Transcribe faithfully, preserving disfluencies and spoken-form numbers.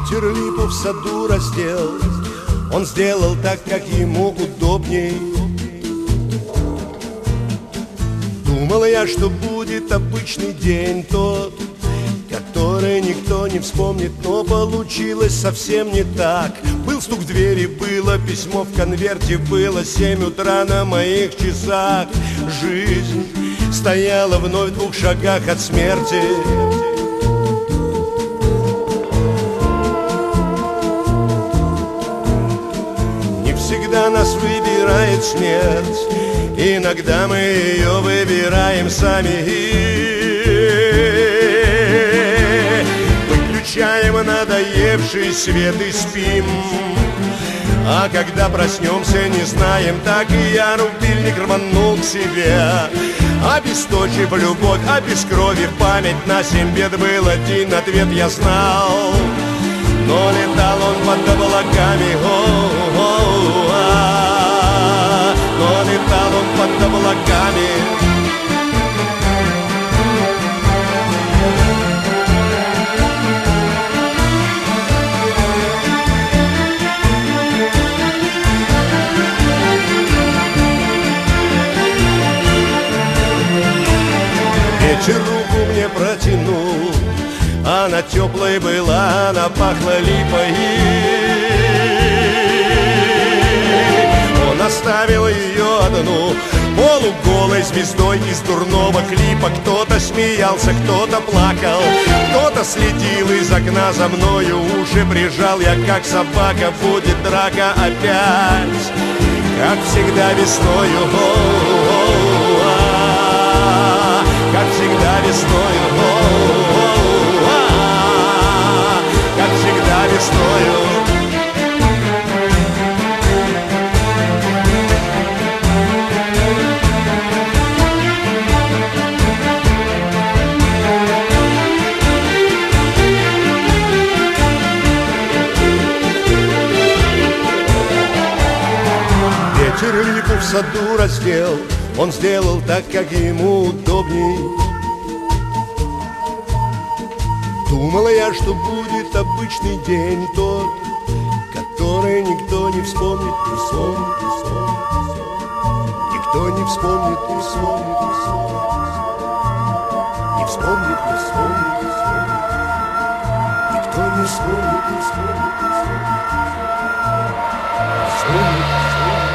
Ветер липу в саду раздел, он сделал так, как ему удобней. Думал я, что будет обычный день тот, который никто не вспомнит, но получилось совсем не так. Был стук в двери, было письмо в конверте, было семь утра на моих часах. Жизнь стояла вновь в двух шагах от смерти. Не всегда нас выбирает смерть, иногда мы ее выбираем сами. Выключаем надоевший свет и спим, а когда проснемся, не знаем. Так и я рубильник рванул к себе, обесточив любовь, а без крови память на семь бед. Был один ответ, я знал, но летал он под облаками, о-о-о-о, но летал он под облаками. Ветер руку мне протянул, она теплой была, она пахла липой. Он оставил ее одну, полуголой звездой из дурного клипа. Кто-то смеялся, кто-то плакал, кто-то следил из окна за мною. Уши прижал я, как собака, будет драка опять, как всегда весною. Как всегда весною, как всегда весною. Ветер липу в саду раздел, он сделал так, как ему удобней. Думала я, что будет обычный день тот, который никто не вспомнит, не вспомнит, не вспомнит, никто не вспомнит, не вспомнит, не вспомнит, не вспомнит, не вспомнит, никто не вспомнит, не вспомнит, не вспомнит, не вспомнит.